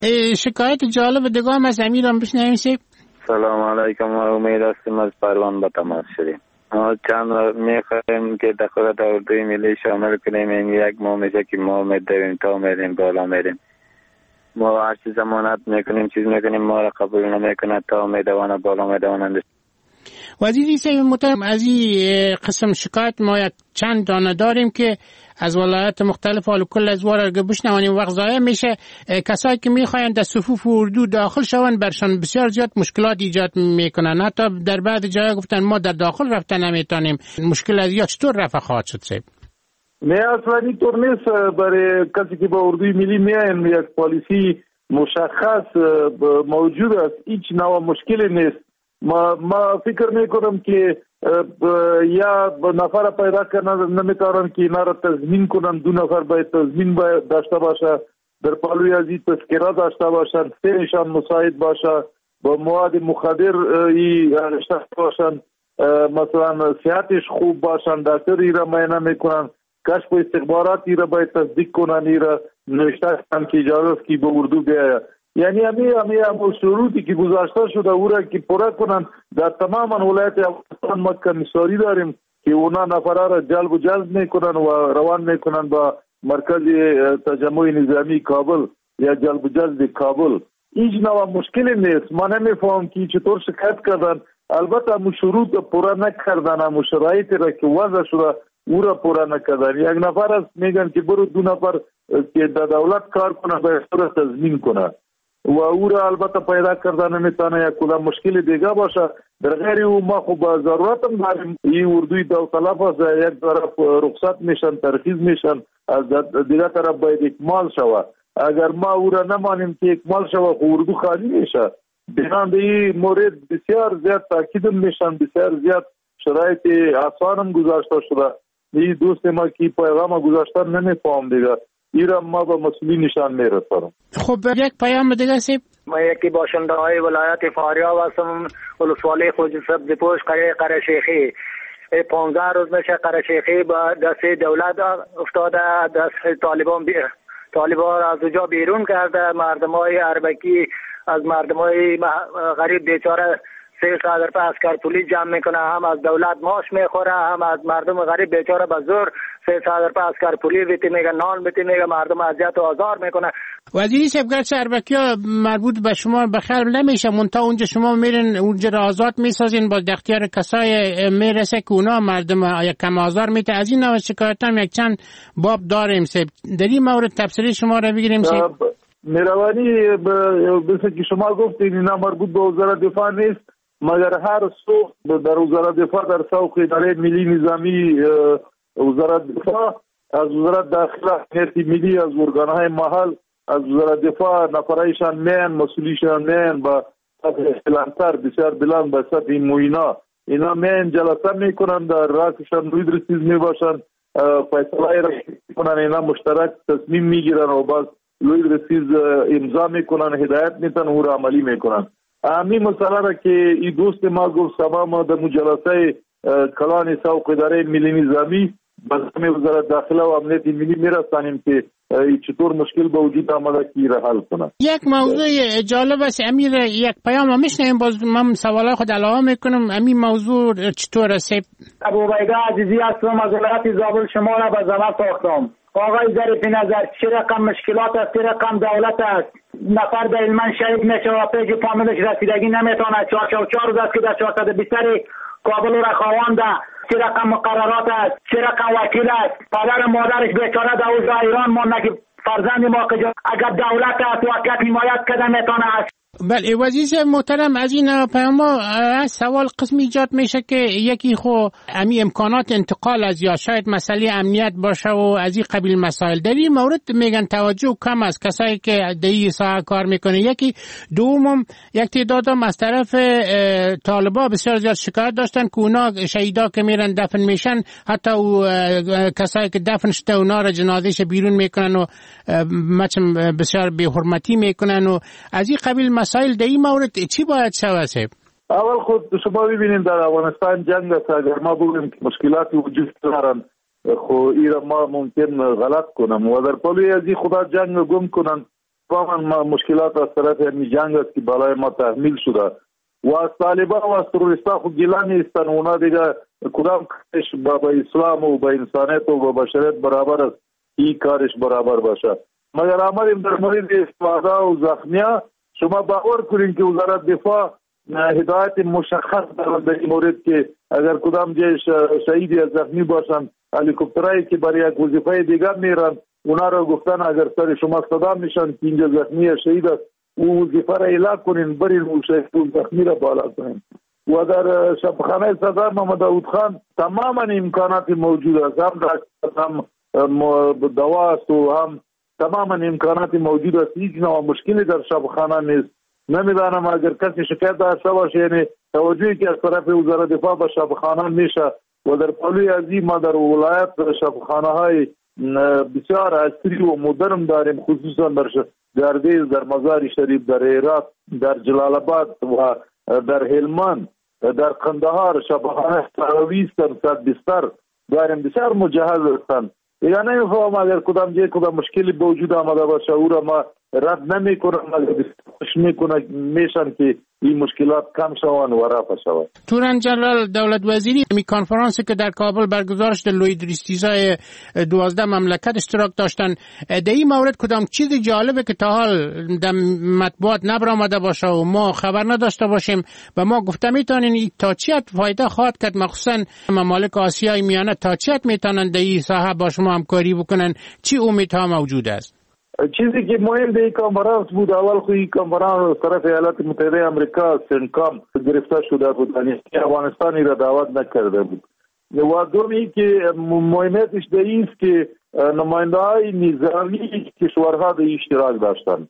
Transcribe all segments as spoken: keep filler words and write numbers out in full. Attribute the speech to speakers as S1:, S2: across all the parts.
S1: شکایت جالب دیگه هم از امیرم بشنویم سیب.
S2: سلام علیکم، امید هستیم از پروان به تماس شدیم. ما چند میخوایم که دخالت اردوی ملی شامل کنیم. این یک ماه میشه که ما میدویم تا میریم بالا میریم. ما هر چیز ضمانت میکنیم چیز میکنیم ما را قبول نمیکنه تا میدوانه بالا میدوانند.
S1: وزیری صاحب محترم، از این قسم شکایت ما یک چند دانه داریم که از ولایات مختلف حال کل از وارد بشنوانیم وقت ضایع میشه. کسایی که میخواین در صفوف اردو داخل شون برشان بسیار زیاد مشکلات ایجاد میکنن. حتی در بعض جاها گفتن ما در داخل رفتن نمیتونیم. مشکل از یا چطور رفع خواهد شد صاحب؟
S3: نه اصلا اینطور نیست. برای کسی که با اردوی ملی میاین یک پالیسی مشخص موجود است، هیچ نوع مشکلی نیست. ما ما فکر میکنم که یا نفر پیدا کردن نمیتونن که اینا را تضمین کنن. دو نفر باید تضمین باید داشته باشه، در پالوی از این تذکره داشته باشن، سه نشان مساعد باشه، با مواد مخدر ای رشته باشن، مثلا صحتش خوب باشن، دکتر ای را معاینه میکنن، کشف استخبارات ای را باید تصدیق کنن، ای را نوشته کنن که اجازه است که به اردو بیاید. یعنی همی همی هم شروطی که گذاشته شده او را که پورا کنن. در تمام ولایت افغانستان ما کمیساری داریم که اونا نفرها را جلب و جذب میکنن و روان میکنن با مرکز تجمع نظامی کابل یا جلب و جذب کابل. هیچ نوع مشکلی نیست. ما نمیفهم که چطور شکایت کردن. البته هم شروط پورا نکردن، هم شرایطی را که وضع شده او را پورا نکردن. یک نفر است میگن که برو دو نفر که در دولت کار کنه باید را تضمین کنه و او را البته پیدا کردن نمیتونه. یک کلا مشکل دیگه باشه. در غیر او ما خب ضرورت هم داریم. این اردوی داوطلب است، یک طرف رخصت میشن، ترخیص میشن، از دیگه طرف باید اکمال شود. اگر ما او را نمانیم که اکمال شود اردو خالی میشه. بنان به این مورد بسیار زیاد تاکید میشن، بسیار زیاد شرایط آسان هم گذاشته شده. این دوست ما که پیغام گذاشتن نمیفهم دیگه. ایران ما با مسئولی نشان میرسانم.
S1: خب یک پیام دیگه سیب.
S2: ما یکی باشنده های ولایت فاریاب هستم، ولسوالی خوج سبزپوش قریه قره‌شیخی. پانزده روز میشه قره‌شیخی با دست دولت افتاده، دست طالبان بی... طالبان از اونجا بیرون کرده. مردم های اربکی از مردم های غریب بیچاره سه صدر په اسکر پولیس جمع میکنه، هم از دولت ماش میخوره، هم از مردم غریب بیچاره به زور سه صدر په اسکر پولیس بیتی میگه، نان بیتی میگه، مردم اذیت و آزار میکنه.
S1: وزیری صاحب گرچه اربکی ها مربوط به شما بخیر نمیشه، منتها اونجا شما میرین اونجا را آزاد میسازین، با اختیار کسای میرسه که اونا مردم یک کم آزار میته. از این نوع شکایت هم یک چند باب داریم صاحب. در این مورد تفسیر شما را بگیریم صاحب.
S3: مهربانی مثل که شما گفتین اینا مربوط به وزارت دفاع نیست، مگر هر سوخت در وزارت دفاع در سوق اداره ملی نظامی وزارت دفاع، از وزارت داخله امنیت ملی، از ارگانهای محل، از وزارت دفاع نفرایشان مین مسئولیشان مین با بلندتر بسیار بلند به سطح موینا اینا مین جلسه میکنن، در راسشان روی درستیز میباشن، فیصله را میکنن، اینا مشترک تصمیم میگیرن و باز روی درستیز امضا میکنن، هدایت میتن و را عملی میکنن. همین مسئله را که این دوست ما گفت سبا ما در جلسه کلان سوق اداره ملی نظامی به وزارت داخله و امنیت ملی میرسانیم که چطور مشکل به وجود آمده که را حل کنه.
S1: یک موضوع جالب است امیر، یک پیام میشنیم، باز من سوالای خود علاوه میکنم. امین موضوع چطور است؟
S4: ابوعبیده عزیزی هستم، از ولایت زابل شما را به زمین ساختم. آقای ظریف نظر چه رقم مشکلات است، چه رقم دولت است. نفر در علمان شهید میشه و پیج فامیلش رسیدگی نمیتونه. چهار چهار چهار روز است که در چهارصد بیستر کابل را خوانده. چه رقم مقررات است، چه رقم وکیل است. پدر مادرش بیچاره در اوضاع ایران مانده که فرزند ما که اگر دولت است وکیل حمایت کده میتونه است.
S1: بله وزیر محترم، از این پیام سوال قسمی ایجاد میشه که یکی خو امی امکانات انتقال از یا شاید مسئله امنیت باشه و از این قبیل مسائل در این مورد میگن توجه کم است کسایی که در این ساحه کار میکنه. یکی دومم یک تعدادم از طرف طالبا بسیار زیاد شکایت داشتن که اونا شهیدا که میرن دفن میشن حتی او کسایی که دفن شده اونا را جنازهش بیرون میکنن و مچم بسیار بی حرمتی میکنن و از این قبیل مسائل در این مورد چی باید شود؟
S3: اول خود شما ببینید در افغانستان جنگ است. اگر ما بگوییم که مشکلاتی وجود دارن خو ایران ما ممکن غلط کنم و در پلوی از این خدا جنگ گم کنن تماما مشکلات از طرف این جنگ است که بالای ما تحمیل شده و از طالبان و از تروریستا خود گیله نیستن. اونا دیگه کدام کارش با, با اسلام و با انسانیت و با بشریت برابر است، این کارش برابر باشه. مگر آمدیم در مورد استفاده و زخمیا، شما باور کنین که وزارت دفاع هدایت مشخص دارد در این مورد که اگر کدام جای شهید یا زخمی باشند، هلیکوپترایی که برای یک وظیفه دیگر میرن اونا را گفتن اگر سر شما صدا میشن که اینجا زخمی یا شهید است، او وظیفه را اعلام کنین، برین او شهید و زخمی را بالا کنین. و در شبخانه صدر محمد داود خان تماما امکانات موجود است، هم هم دوا است و هم تماما امکانات موجود است. هیچ نوع مشکلی در شبخانه نیست. نمیدانم اگر کسی شکایت داشته باشه، یعنی توجهی که از طرف وزارت دفاع به شبخانه میشه و در پلوی ازی ما در ولایت شبخانه های بسیار عصری و مدرن داریم، خصوصا در گردیز، در مزار شریف، در هرات، در جلال آباد و در هلمند، در قندهار شبخانه سراویست صد بستر داریم، بسیار مجهز هستند. یا نمیفهم اگر کدام جای کدام مشکلی به وجود آمده باشه او را ما رد نمی کنم، اگر خوش می کنم میشن که این مشکلات کم شوند و رفع شوند.
S1: تورن جنرال دولت وزیری می کنفرانسی که در کابل برگزار شد لوی دریستیزای دوازده مملکت اشتراک داشتن، در این مورد کدام چیز جالبه که تا حال در مطبوعات نبرآمده باشه و ما خبر نداشته باشیم و ما گفته میتونین تا چی فایده خواهد کرد، مخصوصا ممالک آسیای میانه تا چی میتونن در این ساحه با شما همکاری بکنن، چی امیدها موجود است؟
S3: چیزی که مهم در این کنفرانس بود، اول خو این کنفرانس طرف ایالات متحده آمریکا سنکام گرفته شده بود، یعنی افغانستانی را دعوت نکرده بود. و دومی که مهمیتش در این است که نماینده های نظامی کشورها در اشتراک داشتند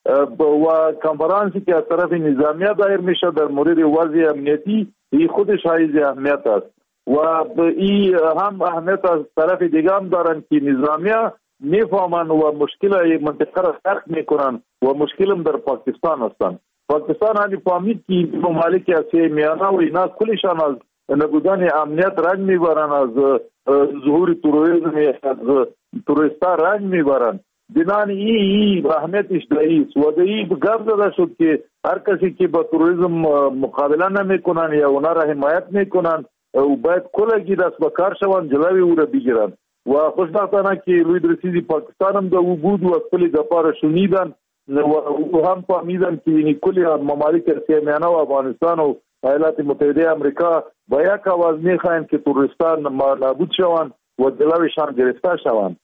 S3: و کنفرانسی که از طرف نظامیه دایر میشه در مورد وضع امنیتی، این خودش حیز اهمیت است و این هم اهمیت از طرف دیگه هم دارن که نظامیه میفهمن و مشکل منطقه را درک میکنن و مشکل هم در پاکستان هستند. پاکستان هنی فهمید که ممالک آسیای میانه و اینا کلشان از نبودن امنیت رنج میبرن، از ظهور تروریسم، از تروریستا رنج میبرن. بنان ای ای اهمیتش داییست و دایی گفت زده شد که هر کسی که با تروریسم مقابله نمیکنن یا اونا را حمایت میکنن و باید کلگی دست به کار شوند، جلوی او را بگیرن. و خوشبختانه که لوی درسیزی پاکستان هم دا بود و کلی گپا را شنیدن و هم فهمیدن که این کلی ممالک آسیای میانه و افغانستان و ایالات متحده آمریکا با یک آواز میخواهند که تروریستان نابود شوند و جلوشان گرفته شوند.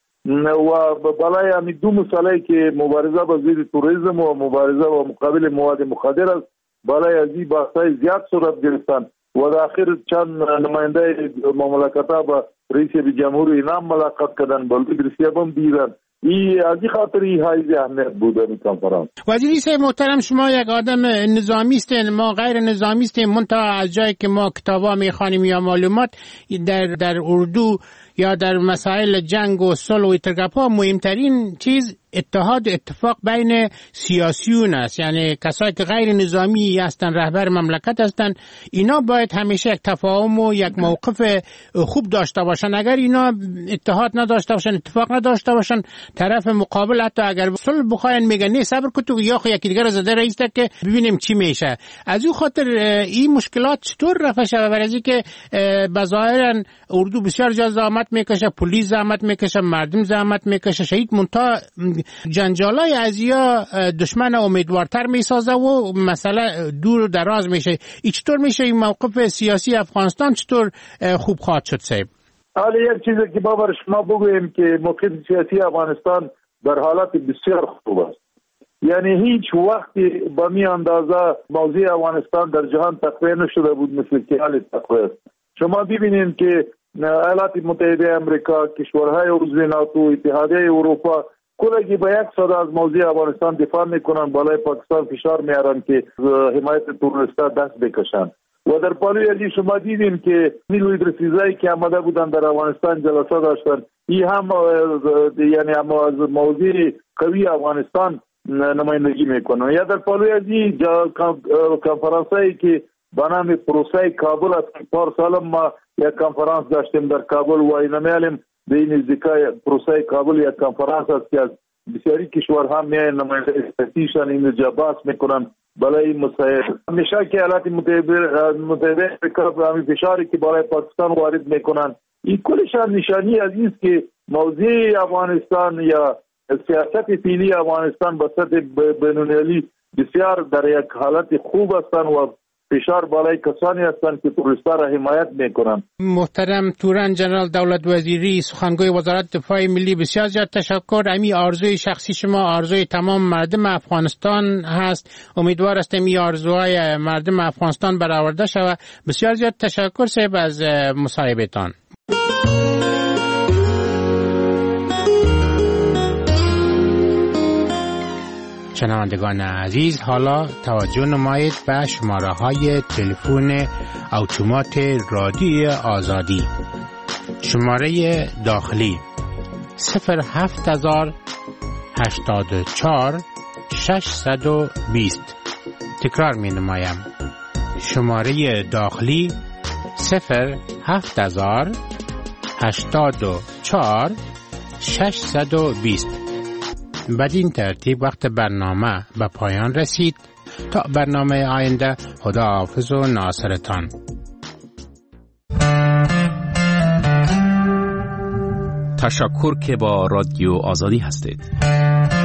S3: و بالای همین دو مسئله که مبارزه با ضد تروریسم و مبارزه با مقابل مواد مخدر است، بالای ازی بحث‌های زیاد صورت گرفتن و در آخر چند نماینده مملکت‌ها با رئیس جمهور اینا ملاقات کردن، بلکه درسیاب هم دیدن. این از این خاطر این حیز اهمیت بود این کنفرانس.
S1: وزیری صاحب محترم، شما یک آدم نظامی هستین، ما غیر نظامی هستیم، منتها از جایی که ما کتابا میخوانیم یا معلومات در در اردو یا در مسائل جنگ و صلح و اتفاقا مهمترین چیز اتحاد و اتفاق بین سیاسیون است، یعنی کسایی که غیر نظامی هستن، رهبر مملکت هستن، اینا باید همیشه یک تفاهم و یک موقف خوب داشته باشن. اگر اینا اتحاد نداشته باشن، اتفاق نداشته باشن، طرف مقابل حتی اگر صلح بخواین میگن نه صبر کن تو یا خو یکی دیگر زده رئیس که ببینیم چی میشه. از اون خاطر این مشکلات چطور رفع شود؟ برای اینکه بظاهرا اردو بسیار جا زحمت میکشه، پلیس زحمت میکشه، مردم زحمت میکشه، شهید منتها جنجالای ازیا دشمن امیدوارتر میسازه و مسئله دور و دراز میشه. این چطور میشه این موقف سیاسی افغانستان چطور خوب خواهد شد صاحب؟
S3: حالا یک چیزی که بابر شما بگویم که موقف سیاسی افغانستان در حالت بسیار خوب است، یعنی هیچ وقتی با می اندازه موضوع افغانستان در جهان تقویه نشده بود مثل که حال تقویه است. شما ببینید که ایالات متحده آمریکا، کشورهای عضو ناتو، اتحادیه اروپا کلگی با یک صدا از موضوع افغانستان دفاع میکنن، بالای پاکستان فشار میارن که حمایت تروریستا دست بکشن. و در پالوی ازی شما دیدیم که نیلوی درسیزایی که آمده بودن در افغانستان جلسه داشتن، این هم یعنی هم از موضوع قوی افغانستان نمایندگی میکنن. یا در پالوی ازی کنفرانسایی که به نام پروسه کابل است که پار سال ما یک کنفرانس داشتیم در کابل و این میالیم به این نزدیکای پروسه کابل یک کنفرانس است که از بسیاری کشورها میان نماینده استاتیشن این جباس میکنن برای مساعد. همیشه که ایالات متحده امریکا همین فشاری که برای پاکستان وارد میکنن این کلشان نشانی از است که موضوع افغانستان یا سیاست فعلی افغانستان به سطح بین‌المللی بسیار در یک حالت خوب هستند و فشار بالای کسانی هستند که تروریستا را حمایت میکنند.
S1: محترم تورن جنرال دولت وزیری سخنگوی وزارت دفاع ملی، بسیار زیاد تشکر. امی آرزوی شخصی شما آرزوی تمام مردم افغانستان هست. امیدوار هستم این آرزوهای مردم افغانستان برآورده شود. بسیار زیاد تشکر صاحب از مصاحبهتان. شنوندگان عزیز، حالا توجه نمایید به شماره های تلفن اتومات رادیو آزادی. شماره داخلی صفر هفت هزار هشتاد و چهار ششصد و بیست. تکرار می نمایم. شماره داخلی صفر هفت هزار هشتاد و چهار ششصد و بیست. بدین ترتیب وقت برنامه به پایان رسید. تا برنامه آینده، خدا حافظ و ناصرتان.
S5: تشکر که با رادیو آزادی هستید.